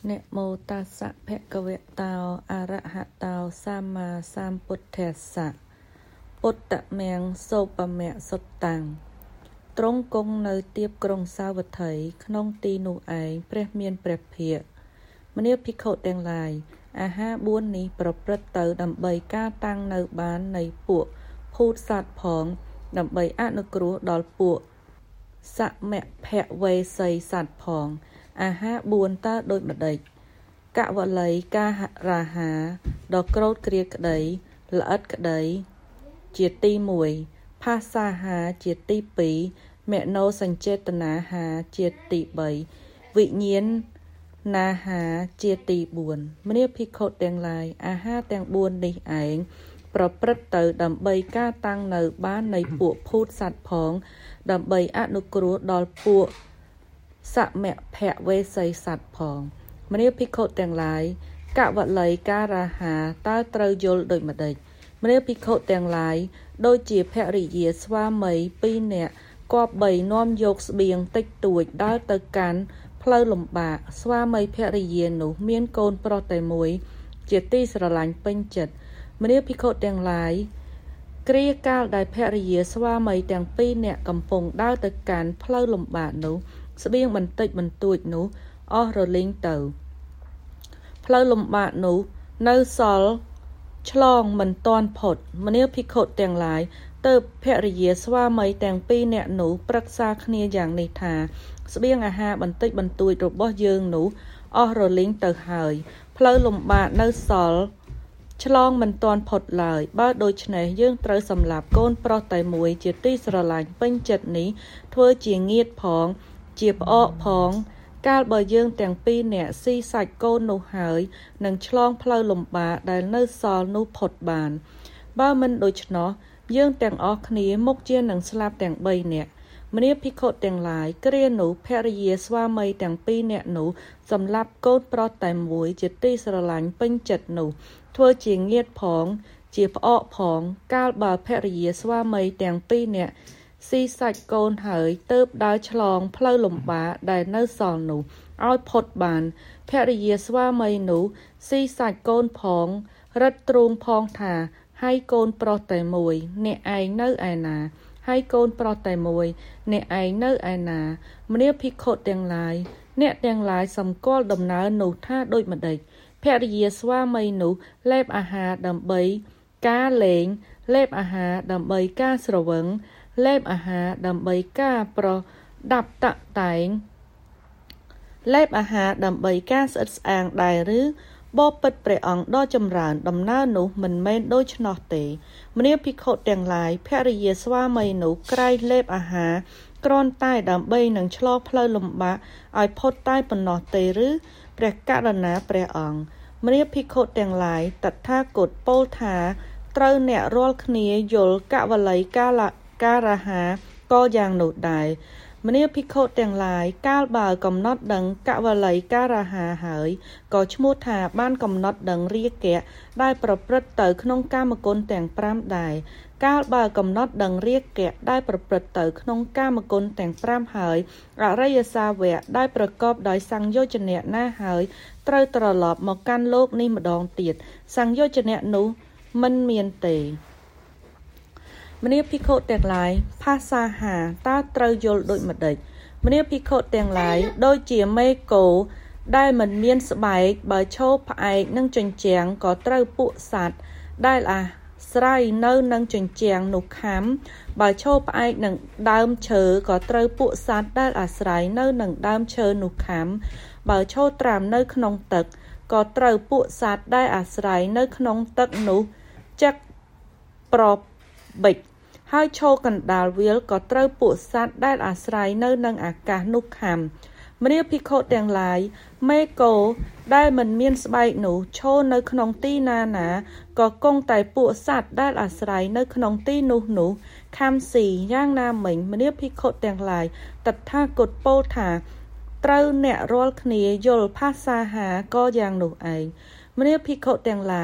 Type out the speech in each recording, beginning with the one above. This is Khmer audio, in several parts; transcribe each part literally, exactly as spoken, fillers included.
นะโมตัสสะภะคะวะโตอะระหะโตสัมมาสัมพุทธัสสะពុទ្ធមេងសូបមៈសុតតាំងទ្រង់គង់នៅទៀបក្រុងសាវត្ថីក្នុងទីនោះឯងព្រះមានព្រះភិក្ខមនាភិក្ខុទាំងឡាយអាហារបួននេះប្រព្រឹត្តទៅដើម្បីការតាំងនៅបាននៃពួកភូតសត្វផងដើម្បីអនុគ្រោះដល់ពួកសមភវេសីសត្វផងអាហារបួនតើដូចម្ដេចកវល័យការាហាដ៏ក្រោតគ្រាក្តីល្អិតក្តីជាទីមួយផាសាហាជាទីពីរមនោសញ្ចេតនាហាជាទីបីវិញ្ញាណណាហាជាទីបួនមនាភិក្ខុទាំងឡាយអាហារទាំងបួននេះឯងប្រព្រឹត្តទៅដើម្បីការតាំងនៅបាននៃពួកភូតសត្វផងដើម្បីអនុគ្រោះដល់ពួកសមភវេសីសត្វផងមនាភិក្ខុទាំងឡាយកវល័យការាហាតើត្រូវយល់ដូចម្ដេចមនាភិក្ខុទាំងឡាយដូចជាភរិយាស្វាមីពីរនាក់គប្បីនាំយកស្បៀងតិចតួចដើរទៅកាន់ផ្លូវលំបាកស្វាមីភរិយានោះមានកូនប្រុសតែមួយជាទីស្រឡាញ់ពេញចិត្តមនាភិក្ខុទាំងឡាយគ្រាកាលដែលភរិយាស្វាមីទាំងពីរនាក់កំពុងដើរទៅកាន់ផ្លូវលំបាកនោះស្បៀងបន្តិចបន្តួចនោះអស់រលីងទៅផ្លូវលំបាកនោះនៅសល់ឆ្លងមិនទាន់ផុតមនាភិក្ខុទាំងឡាយទើបភរិយាស្វាមីទាំងពីរនាក់នោះប្រឹក្សាគ្នាយ៉ាងនេះថាស្បៀងអាហារបន្តិចបន្តួចរបស់យើងនោះអស់រលីងទៅហើយផ្លូវលំបាកនៅសល់ឆ្លងមិនទាន់ផុតឡើយបើដូច្នេះយើងត្រូវសម្លាប់កូនប្រុសតែមួយជាទីស្រឡាញ់ពេញចិត្តនេះធ្វើជាងៀតផងជាផ្អកផងកាលបើយើងទាំងពីរនាក់ស៊ីសាច់កូននោះហើយនឹងឆ្លងផ្លូវលំបាកដែលនៅសល់នោះផុតបានបើមិនដូច្នោះយើងទាំងអស់គ្នាមុខជានឹងស្លាប់ទាំងបីនាក់មនាភិក្ខុទាំងឡាយគ្រានោះភរិយាស្វាមីទាំងពីរនាក់នោះសម្លាប់កូនប្រុសតែមួយជាទីស្រឡាញ់ពេញចិត្តនោះធ្វើជាងៀតផងជាផ្អកផងកាលបើភរិយាស្វាមីទាំងពីរនាក់ស៊ីសាច់កូនហើយទើបដើរឆ្លងផ្លូវលំបាកដែលនៅសល់នោះឲ្យផុតបានភរិយាស្វាមីនោះស៊ីសាច់កូនផងរឹតទ្រូងផងថាហើយកូនប្រុសតែមួយអ្នកឯងនៅឯណាហើយកូនប្រុសតែមួយអ្នកឯងនៅឯណាមនាភិក្ខុទាំងឡាយអ្នកទាំងឡាយសម្គាល់ដំណើរនោះថាដូចម្ដេចភរិយាស្វាមីនោះលេបអាហារដើម្បីការលេងលេបអាហារដើម្បីការស្រវឹងលេបអាហារដើម្បីការប្រដាប់តាក់តែងលេបអាហារដើម្បីការស្អិតស្អាងដែរឬបបិទ្ធព្រះអង្គដ៏ចម្រើនដំណើរនោះមិនមែនដូច្នោះទេមនាភិក្ខុទាំងឡាយភរិយាស្វាមីនោះក្រែងលេបអាហារគ្រាន់តែដើម្បីនឹងឆ្លងផ្លូវលំបាកឲ្យផុតតែប៉ុណ្ណោះទេឬព្រះករុណាព្រះអង្គមនាភិក្ខុទាំងឡាយតថាគតពោលថាត្រូវអ្នករាល់គ្នាយល់កវល័យកាលការហាក៏យ៉ាងនោះដែរមនាភិក្ខុទាំងឡាយកាលបើកំណត់ដឹងកវល័យការហាហើយក៏ឈ្មោះថាបានកំណត់ដឹងរាគៈដែលប្រព្រឹត្តទៅក្នុងកាមគុណទាំងប្រាំដែរកាលបើកំណត់ដឹងរាគៈដែលប្រព្រឹត្តទៅក្នុងកាមគុណទាំងប្រាំហើយអរិយសាវកដែលប្រកបដោយសង្យោជនៈណាហើយត្រូវត្រឡប់មកកាន់លោកនេះម្ដងទៀតសង្យោជនៈនោះមិនមានទេមនាភិក្ខុទាំងឡាយផាសាហាតើត្រូវយល់ដូចម្ដេចមនាភិក្ខុទាំងឡាយដូចជាមេគោដែលមិនមានស្បែកបើឈោផ្អែកនឹងជញ្ជាំងក៏ត្រូវពួកសត្វដែលអាស្រ័យនៅនឹងជញ្ជាំងនោះខំបើឈោផ្អែកនឹងដើមឈើក៏ត្រូវពួកសត្វដែលអាស្រ័យនៅនឹងដើមឈើនោះខំបើឈោត្រាំនៅក្នុងទឹកក៏ត្រូវពួកសត្វដែលអាស្រ័យនៅក្នុងទឹកនោះចឹកប្របិចហើយឈោកណ្ដាលវាលក៏ត្រូវពួកសត្វដែលអាស្រ័យនៅនឹងអាកាសនោះខំមនាភិក្ខុទាំងឡាយមេគោដែលមិនមានស្បែកនោះឈរនៅក្នុងទីណាណាក៏គង់តែពួកសត្វដែលអាស្រ័យនៅក្នុងទីនោះនោះខំស៊ីយ៉ាងណាមិញមនាភិក្ខុទាំងឡាយតថាគតពោលថាត្រូវអ្នករាល់គ្នាយល់ផាសាហាក៏យ៉ាងនោះឯងមនាភិក្ខុទាំងឡាយ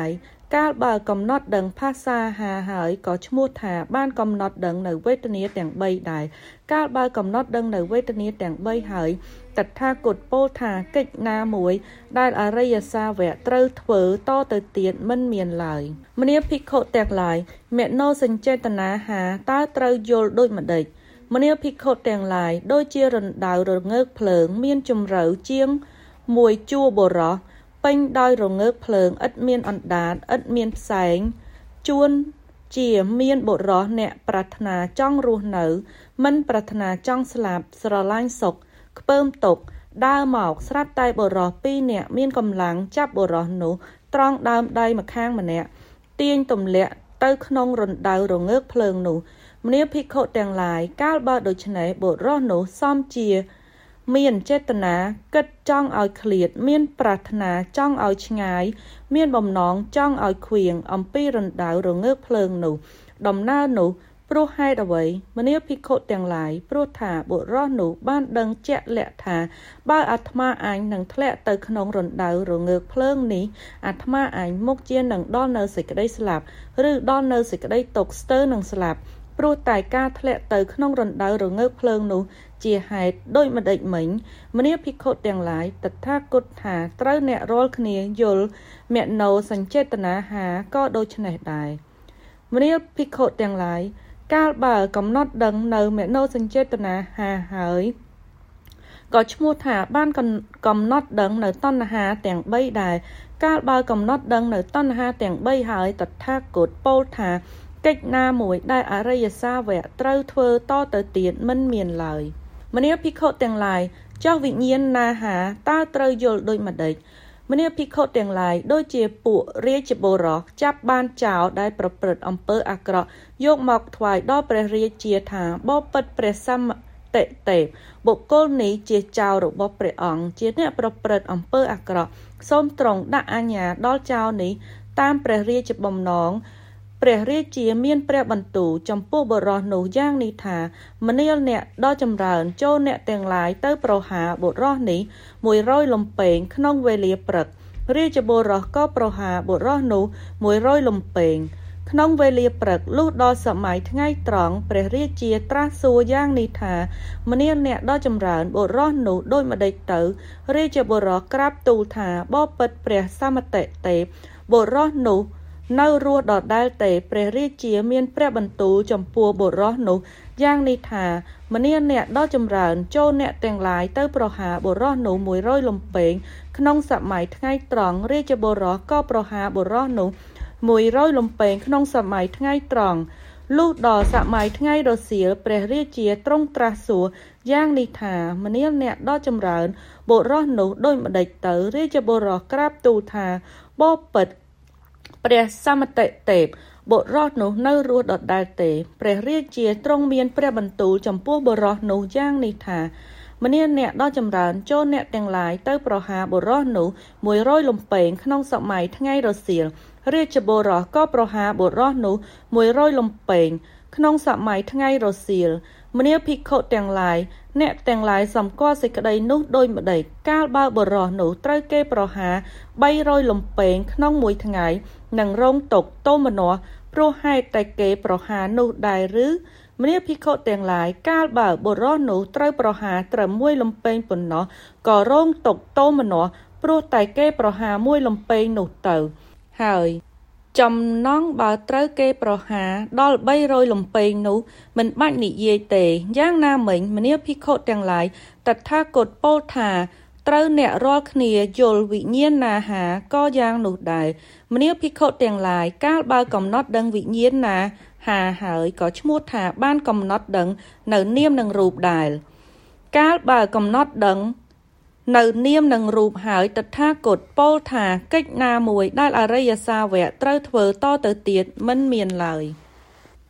កាលបើកំណត់ដឹងភាសាហាហើយក៏ឈ្មោះថាបានកំណត់ដឹងនៅវេទនាទាំងបីដែរកាលបើកំណត់ដឹងនៅវេទនាទាំងបីហើយតថាគតពោលថាកិច្ចណាមួយដែលអរិយសាវកត្រូវធ្វើតទៅទៀតមិនមានឡើយមនាភិក្ខុទាំងឡាយមេណោសញ្ចេតនាហាតើត្រូវយល់ដូចម្ដេចមនាភិក្ខុទាំងឡាយដូចជារណ្ដៅរងើកភ្លើងមានជម្រៅជាងមួយជួរបរោះពេញដោយរងើកភ្លើងឥតមានអណ្ដាតឥតមានផ្សែងជួនជាមានបុរសអ្នកប្រាថ្នាចង់រស់នៅមិនប្រាថ្នាចង់ស្លាប់ស្រឡាញ់សុខខ្ពើមទុកដើរមកស្រាប់តែបុរសពីរនាក់មានកម្លាំងចាប់បុរសនោះត្រង់ដើមដៃម្ខាងម្នាក់ទាញទម្លាក់ទៅក្នុងរណ្ដៅរងើកភ្លើងនោះមនាភិក្ខុទាំងឡាយកាលបើដូច្នេះបុរសនោះសមជាមានចេតនាគិតចង់ឲ្យឃ្លាតមានប្រាថ្នាចង់ឲ្យឆ្ងាយមានបំណងចង់ឲ្យខ្វៀងអំពីរណ្ដៅរងើកភ្លើងនោះដំណើរនោះព្រោះហេតុអ្វីមនាភិក្ខុទាំងឡាយព្រោះថាបុរសនោះបានដឹងជាក់លាក់ថាបើអាត្មាអញនឹងធ្លាក់ទៅក្នុងរណ្ដៅរងើកភ្លើងនេះអាត្មាអញមុខជានឹងដល់នៅសេចក្តីស្លាប់ឬដល់នៅសេចក្តីទុក្ខស្ទើរនឹងស្លាប់ព្រោះតែការធ្លាក់ទៅក្នុងរណ្ដៅរងើកភ្លើងនោះជាហេតុដូចម្ដេចមិញមនាភិក្ខុទាំងឡាយតថាគតថាត្រូវអ្នករាល់គ្នាយល់មនោសញ្ចេតនាហាក៏ដូច្នេះដែរមនាភិក្ខុទាំងឡាយកាលបើកំណត់ដឹងនៅមនោសញ្ចេតនាហាហើយក៏ឈ្មោះថាបានកំណត់ដឹងនៅតណ្ហាទាំងបីដែរកាលបើកំណត់ដឹងនៅតណ្ហាទាំងបីហើយតថាគតពោលថាកិច្ចណាមួយដែលអរិយសាវកត្រូវធ្វើតទៅទៀតមិនមានឡើយមនាភិក្ខុទាំងឡាយចុះវិញ្ញាណណាហាតើត្រូវយល់ដូចម្ដេចមនាភិក្ខុទាំងឡាយដូចជាពួករាជបុរសចាប់បានចោរដែលប្រព្រឹត្តអំពើអាក្រក់យកមកថ្វាយដល់ព្រះរាជាថាបបិទ្ធព្រះសមតិទេពបុគ្គលនេះជាចៅរបស់ព្រះអង្គជាអ្នកប្រព្រឹត្តអំពើអាក្រក់សូមទ្រង់ដាក់អាជ្ញាដល់ចៅនេះតាមព្រះរាជបំណងព្រះរាជាមានព្រះបន្ទូលចំពោះបុរសនោះយ៉ាងនេះថាមនាលអ្នកដ៏ចម្រើនចូលអ្នកទាំងឡាយទៅប្រហារបុរសនេះមួយរយលំពេងក្នុងវេលាព្រឹករាជបុរសក៏ប្រហារបុរសនោះមួយរយលំពេងក្នុងវេលាព្រឹកលុះដល់សម័យថ្ងៃត្រង់ព្រះរាជាត្រាស់សួរយ៉ាងនេះថាមនាលអ្នកដ៏ចម្រើនបុរសនោះដូចម្ដេចទៅរាជបុរសក្រាបទូលថាបបិទ្ធព្រះសមតិទេពបុរសនោះនៅរស់ដដែលទេព្រះរាជាមានព្រះបន្ទូលចំពោះបុរសនោះយ៉ាងនេះថាមនាលអ្នកដ៏ចម្រើនចូលអ្នកទាំងឡាយទៅប្រហារបុរសនោះមួយរយលំពេងក្នុងសម័យថ្ងៃត្រង់រាជបុរសក៏ប្រហារបុរសនោះមួយរយលំពេងក្នុងសម័យថ្ងៃត្រង់លុះដល់សម័យថ្ងៃរសៀលព្រះរាជាទ្រង់ត្រាស់សួរយ៉ាងនេះថាមនាលអ្នកដ៏ចម្រើនបុរសនោះដូចម្ដេចទៅរាជបុរសក្រាបទូលថាបបិទ្ធព្រះសមតិទេពបុរសនោះនៅរស់ដដែលទេព្រះរាជាទ្រង់មានព្រះបន្ទូលចំពោះបុរសនោះយ៉ាងនេះថាមនាលអ្នកដ៏ចម្រើនចូលអ្នកទាំងឡាយទៅប្រហារបុរសនោះមួយរយលំពេងក្នុងសម័យថ្ងៃរសៀលរាជបុរសក៏ប្រហារបុរសនោះមួយរយលំពេងក្នុងសម័យថ្ងៃរសៀលមនាភិក្ខុទាំងឡាយអ្នកទាំងឡាយសម្គាល់សេចក្តីនោះដូចម្ដេចកាលបើបុរសនោះត្រូវគេប្រហារបីរយលំពេងក្នុងមួយថ្ងៃនឹងរងទុក្ខទោមនស្សព្រោះហេតុតែគេប្រហារនោះដែរឬមនាភិក្ខុទាំងឡាយកាលបើបុរសនោះត្រូវប្រហារត្រឹមមួយលំពេងប៉ុណ្ណោះក៏រងទុក្ខទោមនស្សព្រោះតែគេប្រហារមួយលំពេងនោះទៅហើយចំណងបើត្រូវគេប្រហារដល់បីរយលំពេងនោះមិនបាច់និយាយទេយ៉ាងណាមិញមនាភិក្ខុទាំងឡាយតថាគតពោលថាត្រូវអ្នករាល់គ្នាយល់វិញ្ញាណណាហាក៏យ៉ាងនោះដែរមនាភិក្ខុទាំងឡាយកាលបើកំណត់ដឹងវិញ្ញាណណាហាហើយក៏ឈ្មោះថាបានកំណត់ដឹងនៅនាមនិងរូបដែរកាលបើកំណត់ដឹងនៅនាមនិងរូបហើយតថាគតពោលថាកិច្ចណាមួយដែលអរិយសាវកត្រូវធ្វើតទៅទៀតមិនមានឡើយ